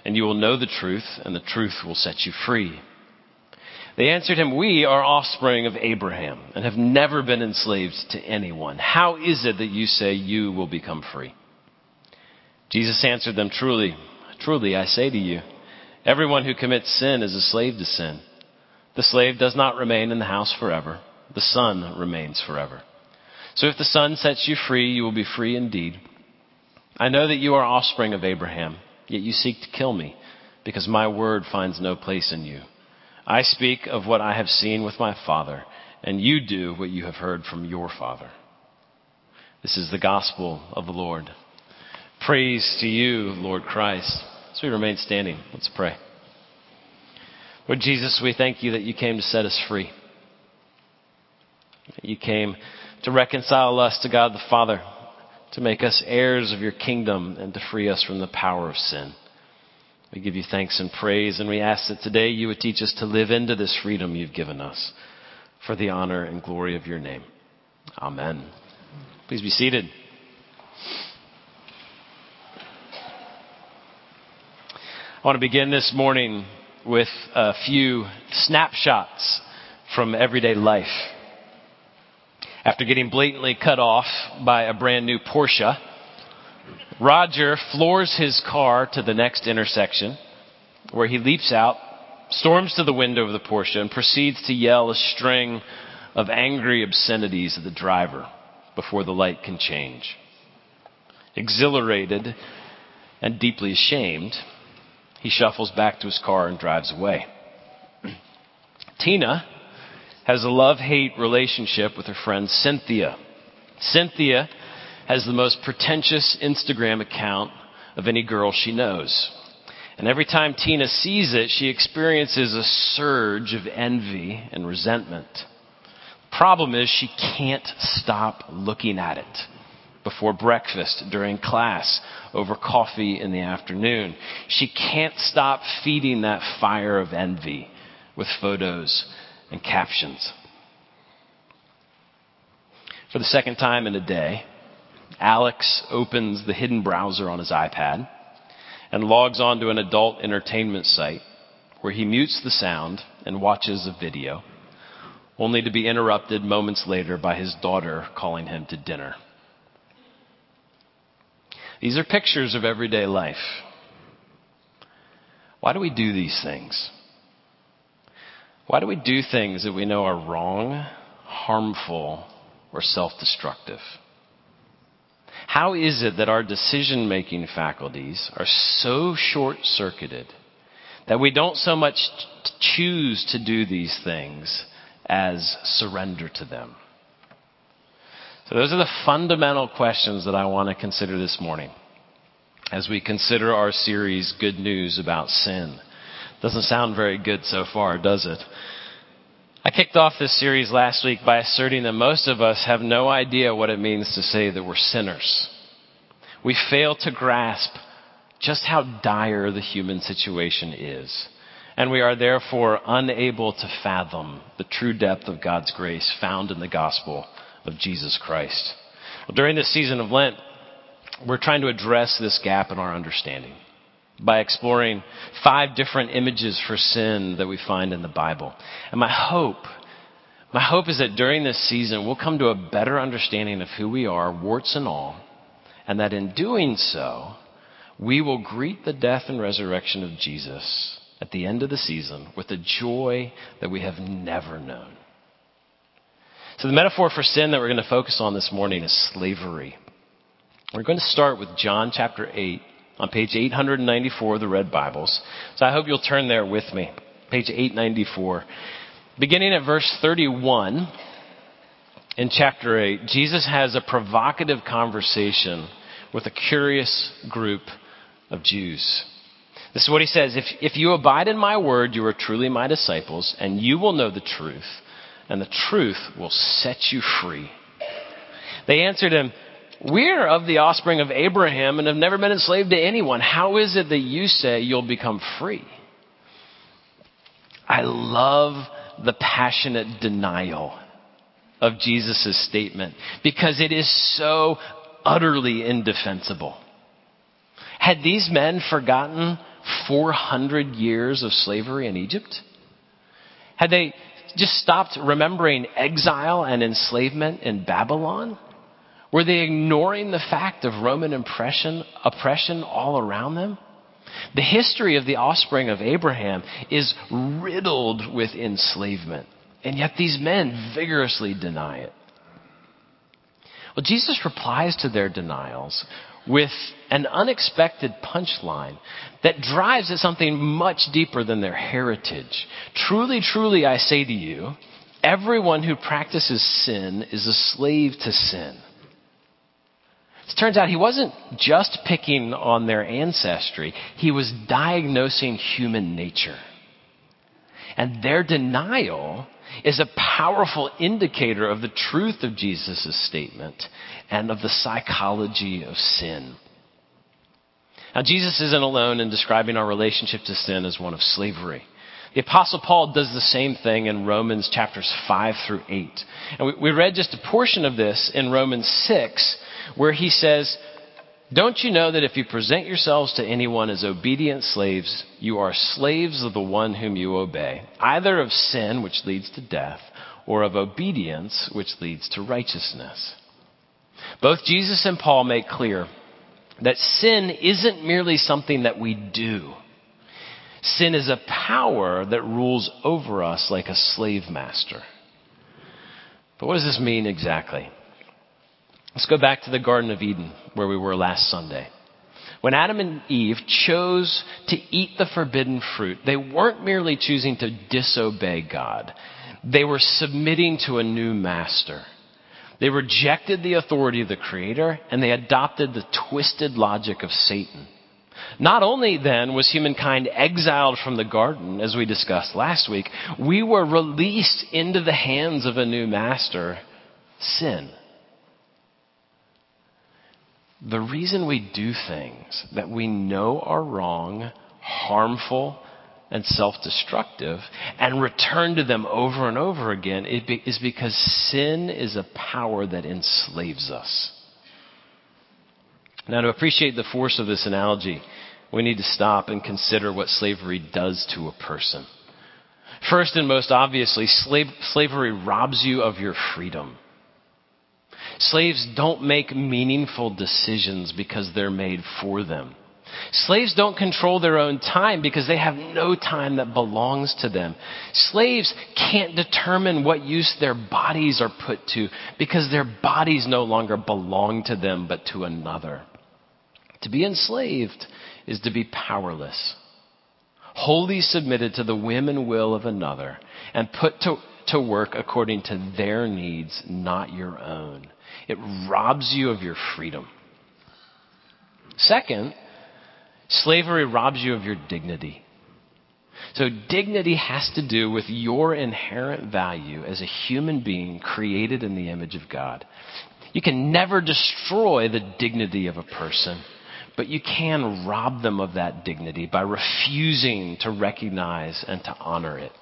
and you will know the truth, and the truth will set you free." They answered him, "We are offspring of Abraham and have never been enslaved to anyone. How is it that you say you will become free?" Jesus answered them, "Truly, truly, I say to you, everyone who commits sin is a slave to sin. The slave does not remain in the house forever. The Son remains forever. So if the Son sets you free, you will be free indeed. I know that you are offspring of Abraham, yet you seek to kill me, because my word finds no place in you. I speak of what I have seen with my Father, and you do what you have heard from your father." This is the gospel of the Lord. Praise to you, Lord Christ. As we remain standing, let's pray. Lord Jesus, we thank you that you came to set us free. That you came to reconcile us to God the Father, to make us heirs of your kingdom, and to free us from the power of sin. We give you thanks and praise, and we ask that today you would teach us to live into this freedom you've given us for the honor and glory of your name. Amen. Please be seated. I want to begin this morning with a few snapshots from everyday life. After getting blatantly cut off by a brand new Porsche, Roger floors his car to the next intersection, where he leaps out, storms to the window of the Porsche, and proceeds to yell a string of angry obscenities at the driver before the light can change. Exhilarated and deeply ashamed, he shuffles back to his car and drives away. Tina has a love-hate relationship with her friend Cynthia. Cynthia has the most pretentious Instagram account of any girl she knows. And every time Tina sees it, she experiences a surge of envy and resentment. Problem is, she can't stop looking at it. Before breakfast, during class, over coffee in the afternoon. She can't stop feeding that fire of envy with photos and captions. For the second time in a day, Alex opens the hidden browser on his iPad and logs on to an adult entertainment site where he mutes the sound and watches a video, only to be interrupted moments later by his daughter calling him to dinner. These are pictures of everyday life. Why do we do these things? Why do we do things that we know are wrong, harmful, or self-destructive? How is it that our decision-making faculties are so short-circuited that we don't so much choose to do these things as surrender to them? So those are the fundamental questions that I want to consider this morning as we consider our series, Good News About Sin. Doesn't sound very good so far, does it? I kicked off this series last week by asserting that most of us have no idea what it means to say that we're sinners. We fail to grasp just how dire the human situation is, and we are therefore unable to fathom the true depth of God's grace found in the gospel of Jesus Christ. Well, during this season of Lent, we're trying to address this gap in our understanding by exploring 5 different images for sin that we find in the Bible. And my hope is that during this season, we'll come to a better understanding of who we are, warts and all, and that in doing so, we will greet the death and resurrection of Jesus at the end of the season with a joy that we have never known. So the metaphor for sin that we're going to focus on this morning is slavery. We're going to start with John chapter 8 on page 894 of the Red Bibles. So I hope you'll turn there with me. Page 894. Beginning at verse 31 in chapter 8, Jesus has a provocative conversation with a curious group of Jews. This is what he says. If you abide in my word, you are truly my disciples, and you will know the truth, and the truth will set you free. They answered him, we're of the offspring of Abraham and have never been enslaved to anyone. How is it that you say you'll become free? I love the passionate denial of Jesus' statement because it is so utterly indefensible. Had these men forgotten 400 years of slavery in Egypt? Had they just stopped remembering exile and enslavement in Babylon? Were they ignoring the fact of Roman oppression all around them? The history of the offspring of Abraham is riddled with enslavement, and yet these men vigorously deny it. Well, Jesus replies to their denials with an unexpected punchline that drives at something much deeper than their heritage. Truly, truly, I say to you, everyone who practices sin is a slave to sin. It turns out he wasn't just picking on their ancestry. He was diagnosing human nature. And their denial is a powerful indicator of the truth of Jesus' statement and of the psychology of sin. Now, Jesus isn't alone in describing our relationship to sin as one of slavery. The Apostle Paul does the same thing in Romans chapters 5 through 8. And we read just a portion of this in Romans 6, where he says, "Don't you know that if you present yourselves to anyone as obedient slaves, you are slaves of the one whom you obey, either of sin, which leads to death, or of obedience, which leads to righteousness?" Both Jesus and Paul make clear that sin isn't merely something that we do. Sin is a power that rules over us like a slave master. But what does this mean exactly? Let's go back to the Garden of Eden, where we were last Sunday. When Adam and Eve chose to eat the forbidden fruit, they weren't merely choosing to disobey God. They were submitting to a new master. They rejected the authority of the Creator, and they adopted the twisted logic of Satan. Not only then was humankind exiled from the garden, as we discussed last week, we were released into the hands of a new master, sin. The reason we do things that we know are wrong, harmful, and self-destructive, and return to them over and over again is because sin is a power that enslaves us. Now, to appreciate the force of this analogy, we need to stop and consider what slavery does to a person. First and most obviously, slavery robs you of your freedom. Slaves don't make meaningful decisions because they're made for them. Slaves don't control their own time because they have no time that belongs to them. Slaves can't determine what use their bodies are put to because their bodies no longer belong to them but to another. To be enslaved is to be powerless, wholly submitted to the whim and will of another, and put to work according to their needs, not your own. It robs you of your freedom. Second, slavery robs you of your dignity. So dignity has to do with your inherent value as a human being created in the image of God. You can never destroy the dignity of a person, but you can rob them of that dignity by refusing to recognize and to honor it.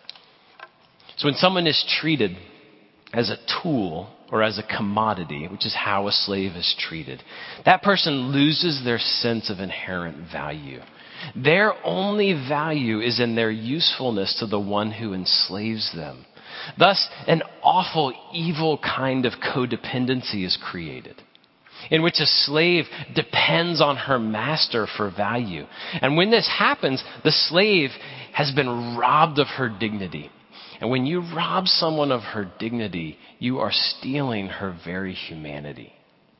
So when someone is treated as a tool or as a commodity, which is how a slave is treated, that person loses their sense of inherent value. Their only value is in their usefulness to the one who enslaves them. Thus, an awful, evil kind of codependency is created, in which a slave depends on her master for value. And when this happens, the slave has been robbed of her dignity. And when you rob someone of her dignity, you are stealing her very humanity.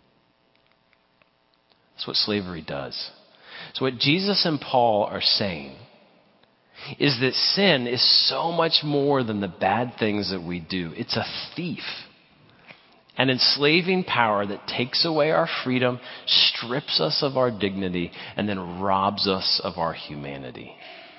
That's what slavery does. So what Jesus and Paul are saying is that sin is so much more than the bad things that we do. It's a thief. An enslaving power that takes away our freedom, strips us of our dignity, and then robs us of our humanity.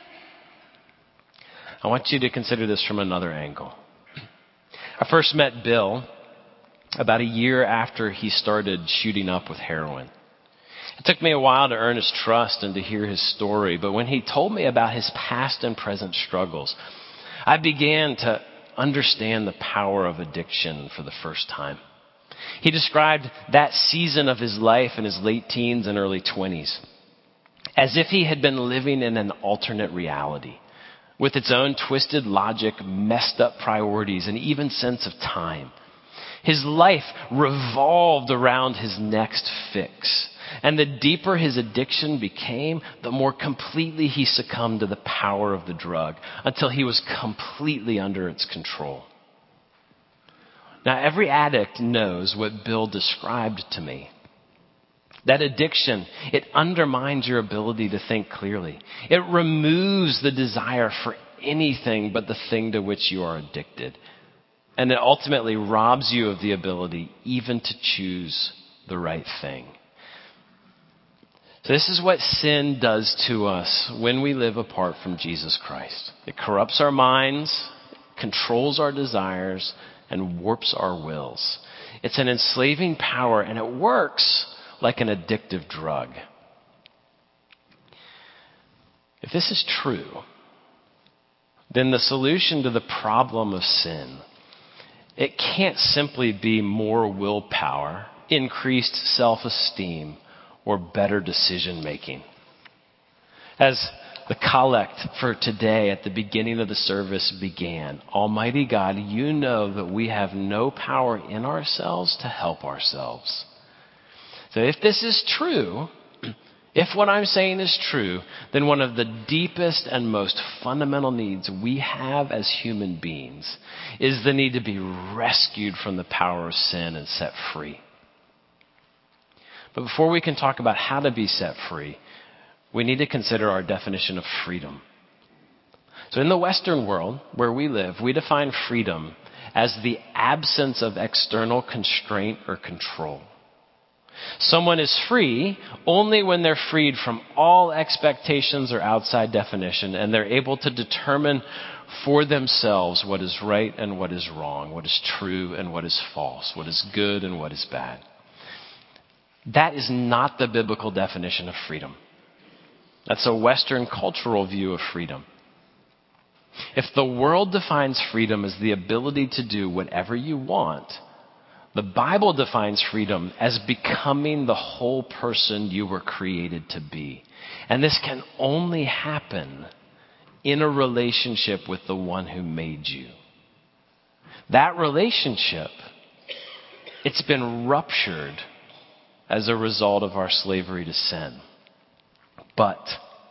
I want you to consider this from another angle. I first met Bill about a year after he started shooting up with heroin. It took me a while to earn his trust and to hear his story, but when he told me about his past and present struggles, I began to understand the power of addiction for the first time. He described that season of his life in his late teens and early 20s as if he had been living in an alternate reality with its own twisted logic, messed up priorities, and even sense of time. His life revolved around his next fix. And the deeper his addiction became, the more completely he succumbed to the power of the drug until he was completely under its control. Now, every addict knows what Bill described to me. That addiction, it undermines your ability to think clearly. It removes the desire for anything but the thing to which you are addicted. And it ultimately robs you of the ability even to choose the right thing. So this is what sin does to us when we live apart from Jesus Christ. It corrupts our minds, controls our desires, and warps our wills. It's an enslaving power, and it works like an addictive drug. If this is true, then the solution to the problem of sin, it can't simply be more willpower, increased self-esteem, or better decision making. As the collect for today at the beginning of the service began, Almighty God, you know that we have no power in ourselves to help ourselves. So if this is true, if what I'm saying is true, then one of the deepest and most fundamental needs we have as human beings is the need to be rescued from the power of sin and set free. But before we can talk about how to be set free, we need to consider our definition of freedom. So in the Western world where we live, we define freedom as the absence of external constraint or control. Someone is free only when they're freed from all expectations or outside definition, and they're able to determine for themselves what is right and what is wrong, what is true and what is false, what is good and what is bad. That is not the biblical definition of freedom. That's a Western cultural view of freedom. If the world defines freedom as the ability to do whatever you want, the Bible defines freedom as becoming the whole person you were created to be. And this can only happen in a relationship with the one who made you. That relationship, it's been ruptured as a result of our slavery to sin. But,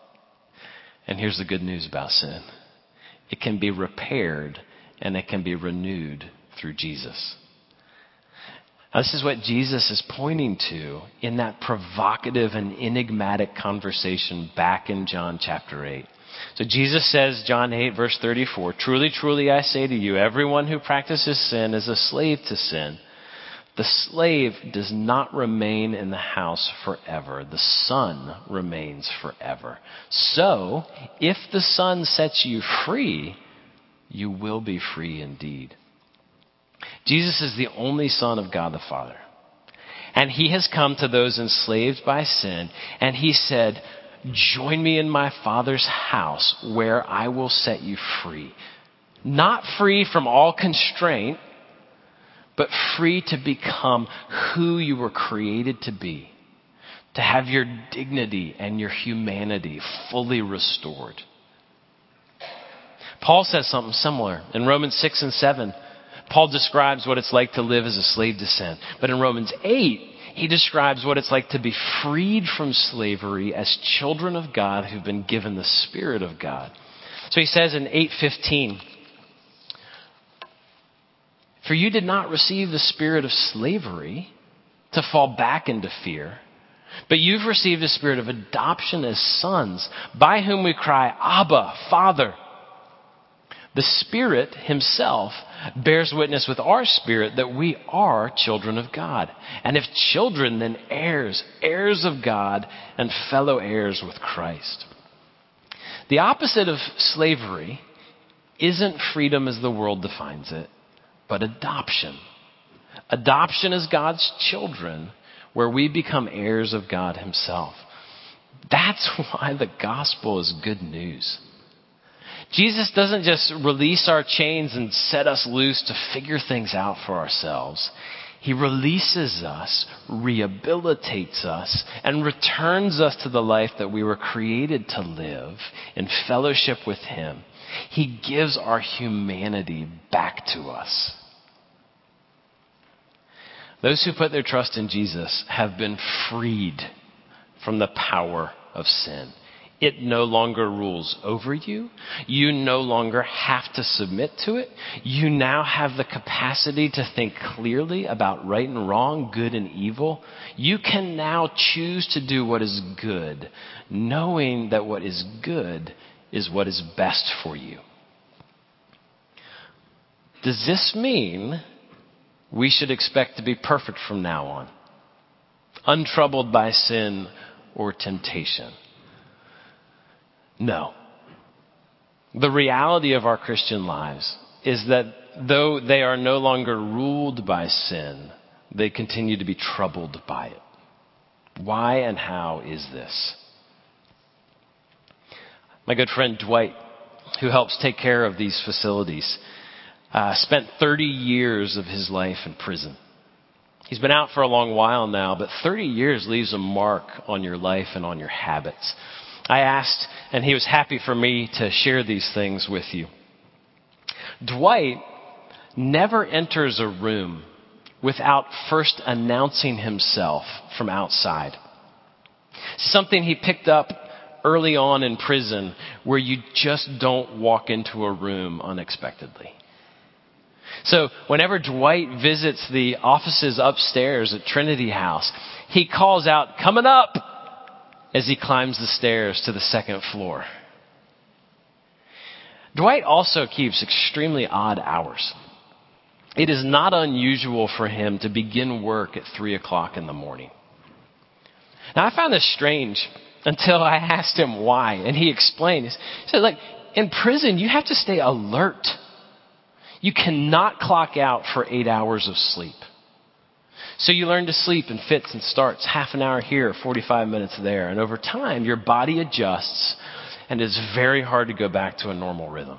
and here's the good news about sin, it can be repaired and it can be renewed through Jesus. Now, this is what Jesus is pointing to in that provocative and enigmatic conversation back in John chapter 8. So Jesus says, John 8, verse 34, "Truly, truly, I say to you, everyone who practices sin is a slave to sin. The slave does not remain in the house forever. The Son remains forever. So, if the Son sets you free, you will be free indeed." Jesus is the only Son of God the Father. And he has come to those enslaved by sin, and he said, "Join me in my Father's house where I will set you free." Not free from all constraint, but free to become who you were created to be. To have your dignity and your humanity fully restored. Paul says something similar. In Romans 6 and 7, Paul describes what it's like to live as a slave to sin. But in Romans 8, he describes what it's like to be freed from slavery as children of God who've been given the Spirit of God. So he says in 8:15, "For you did not receive the spirit of slavery to fall back into fear, but you've received a spirit of adoption as sons, by whom we cry, 'Abba, Father.' The Spirit himself bears witness with our spirit that we are children of God. And if children, then heirs, heirs of God, and fellow heirs with Christ." The opposite of slavery isn't freedom as the world defines it, but adoption. Adoption as God's children, where we become heirs of God himself. That's why the gospel is good news. Jesus doesn't just release our chains and set us loose to figure things out for ourselves. He releases us, rehabilitates us, and returns us to the life that we were created to live in fellowship with him. He gives our humanity back to us. Those who put their trust in Jesus have been freed from the power of sin. It no longer rules over you. You no longer have to submit to it. You now have the capacity to think clearly about right and wrong, good and evil. You can now choose to do what is good, knowing that what is good is what is best for you. Does this mean we should expect to be perfect from now on, untroubled by sin or temptation? No. The reality of our Christian lives is that though they are no longer ruled by sin, they continue to be troubled by it. Why and how is this? My good friend Dwight, who helps take care of these facilities, spent 30 years of his life in prison. He's been out for a long while now, but 30 years leaves a mark on your life and on your habits. I asked, and he was happy for me to share these things with you. Dwight never enters a room without first announcing himself from outside. Something he picked up early on in prison, where you just don't walk into a room unexpectedly. So whenever Dwight visits the offices upstairs at Trinity House, he calls out, "Coming up," as he climbs the stairs to the second floor. Dwight also keeps extremely odd hours. It is not unusual for him to begin work at 3 o'clock in the morning. Now, I found this strange until I asked him why, and he explained. He said, like, in prison, you have to stay alert. You cannot clock out for 8 hours of sleep. So you learn to sleep in fits and starts, half an hour here, 45 minutes there. And over time, your body adjusts, and it's very hard to go back to a normal rhythm.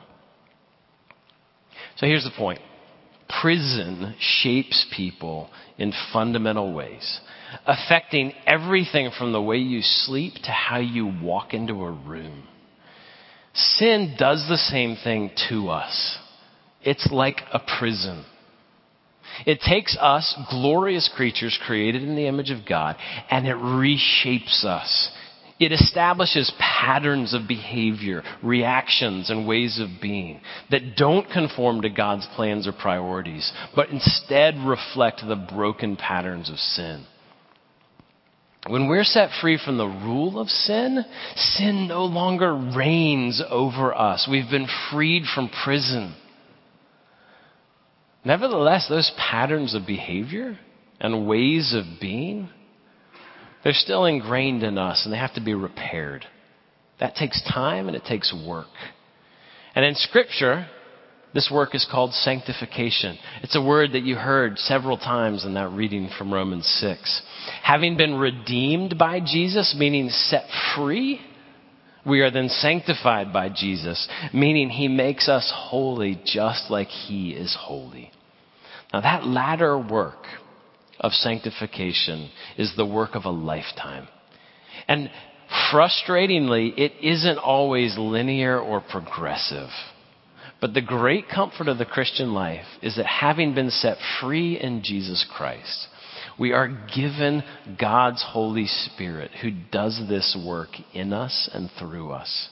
So here's the point. Prison shapes people in fundamental ways, affecting everything from the way you sleep to how you walk into a room. Sin does the same thing to us. It's like a prison. It takes us, glorious creatures created in the image of God, and it reshapes us. It establishes patterns of behavior, reactions, and ways of being that don't conform to God's plans or priorities, but instead reflect the broken patterns of sin. When we're set free from the rule of sin, sin no longer reigns over us. We've been freed from prison. Nevertheless, those patterns of behavior and ways of being, they're still ingrained in us, and they have to be repaired. That takes time and it takes work. And in Scripture, this work is called sanctification. It's a word that you heard several times in that reading from Romans 6. Having been redeemed by Jesus, meaning set free, we are then sanctified by Jesus, meaning he makes us holy just like he is holy. Now that latter work of sanctification is the work of a lifetime. And frustratingly, it isn't always linear or progressive. But the great comfort of the Christian life is that having been set free in Jesus Christ, we are given God's Holy Spirit who does this work in us and through us.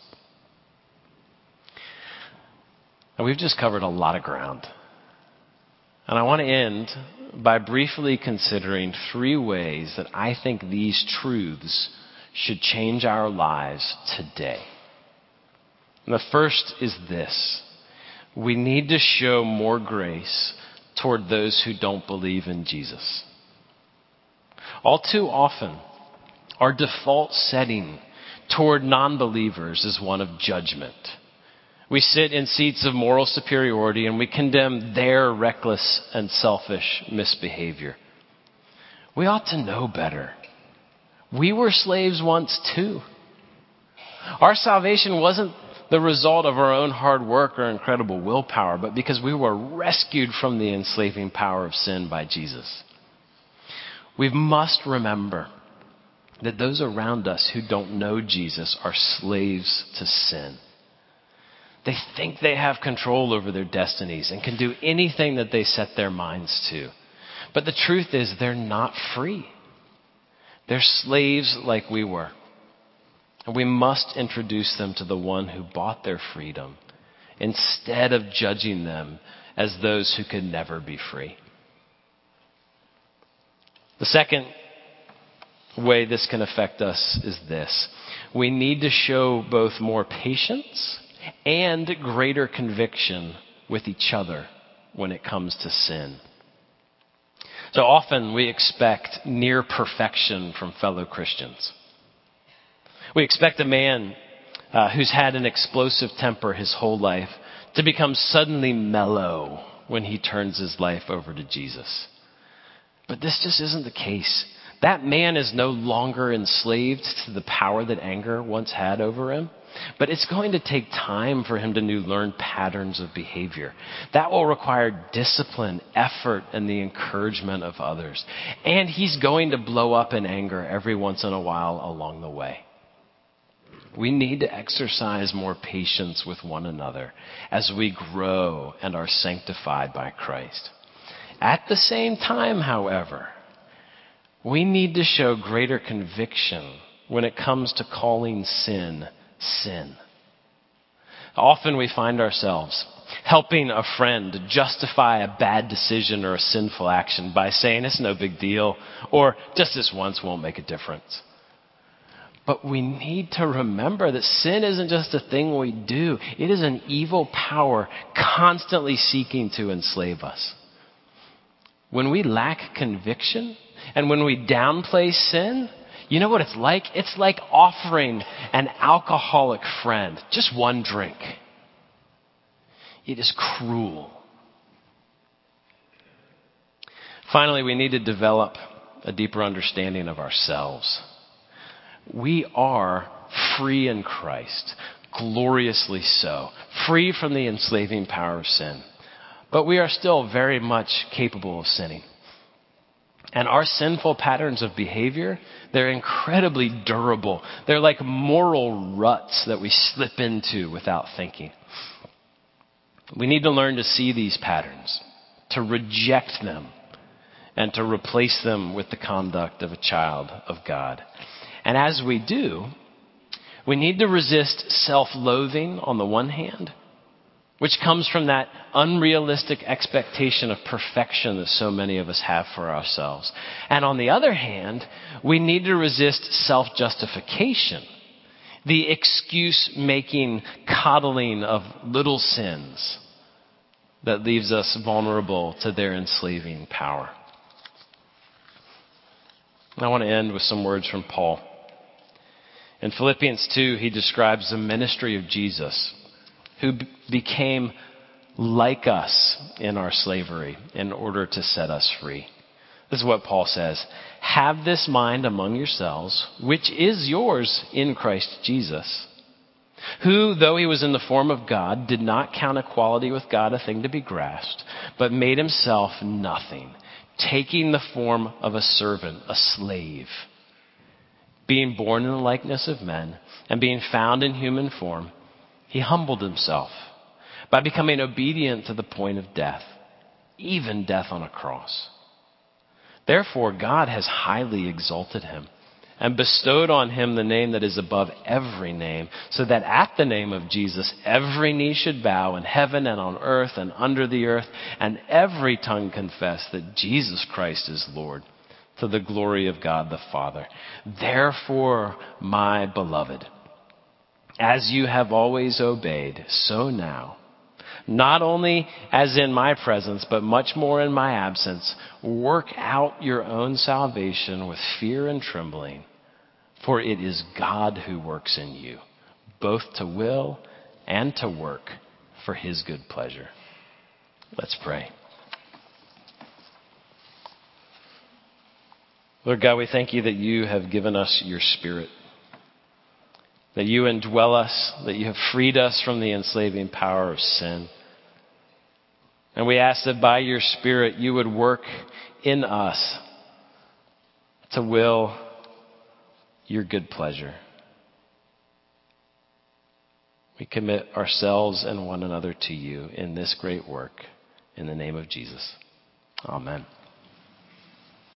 Now, we've just covered a lot of ground. And I want to end by briefly considering 3 ways that I think these truths should change our lives today. And the first is this. We need to show more grace toward those who don't believe in Jesus. All too often, our default setting toward non-believers is one of judgment. We sit in seats of moral superiority and we condemn their reckless and selfish misbehavior. We ought to know better. We were slaves once too. Our salvation wasn't the result of our own hard work or incredible willpower, but because we were rescued from the enslaving power of sin by Jesus. We must remember that those around us who don't know Jesus are slaves to sin. They think they have control over their destinies and can do anything that they set their minds to. But the truth is, they're not free. They're slaves like we were. And we must introduce them to the one who bought their freedom instead of judging them as those who could never be free. The second way this can affect us is this. We need to show both more patience and greater conviction with each other when it comes to sin. So often we expect near perfection from fellow Christians. We expect a man who's had an explosive temper his whole life to become suddenly mellow when he turns his life over to Jesus. But this just isn't the case. That man is no longer enslaved to the power that anger once had over him. But it's going to take time for him to learn patterns of behavior. That will require discipline, effort, and the encouragement of others. And he's going to blow up in anger every once in a while along the way. We need to exercise more patience with one another as we grow and are sanctified by Christ. At the same time, however, we need to show greater conviction when it comes to calling sin. Often we find ourselves helping a friend justify a bad decision or a sinful action by saying it's no big deal or just this once won't make a difference. But we need to remember that sin isn't just a thing we do. It is an evil power constantly seeking to enslave us. When we lack conviction and when we downplay sin, you know what it's like? It's like offering an alcoholic friend just one drink. It is cruel. Finally, we need to develop a deeper understanding of ourselves. We are free in Christ, gloriously so, free from the enslaving power of sin. But we are still very much capable of sinning. And our sinful patterns of behavior, they're incredibly durable. They're like moral ruts that we slip into without thinking. We need to learn to see these patterns, to reject them, and to replace them with the conduct of a child of God. And as we do, we need to resist self-loathing on the one hand, which comes from that unrealistic expectation of perfection that so many of us have for ourselves. And on the other hand, we need to resist self-justification, the excuse-making coddling of little sins that leaves us vulnerable to their enslaving power. And I want to end with some words from Paul. In Philippians 2, he describes the ministry of Jesus, who became like us in our slavery in order to set us free. This is what Paul says. Have this mind among yourselves, which is yours in Christ Jesus, who, though he was in the form of God, did not count equality with God a thing to be grasped, but made himself nothing, taking the form of a servant, a slave, being born in the likeness of men, and being found in human form, he humbled himself by becoming obedient to the point of death, even death on a cross. Therefore, God has highly exalted him and bestowed on him the name that is above every name, so that at the name of Jesus, every knee should bow in heaven and on earth and under the earth, and every tongue confess that Jesus Christ is Lord, to the glory of God the Father. Therefore, my beloved, as you have always obeyed, so now, not only as in my presence, but much more in my absence, work out your own salvation with fear and trembling, for it is God who works in you, both to will and to work for his good pleasure. Let's pray. Lord God, we thank you that you have given us your Spirit, that you indwell us, that you have freed us from the enslaving power of sin. And we ask that by your Spirit you would work in us to will your good pleasure. We commit ourselves and one another to you in this great work. In the name of Jesus. Amen.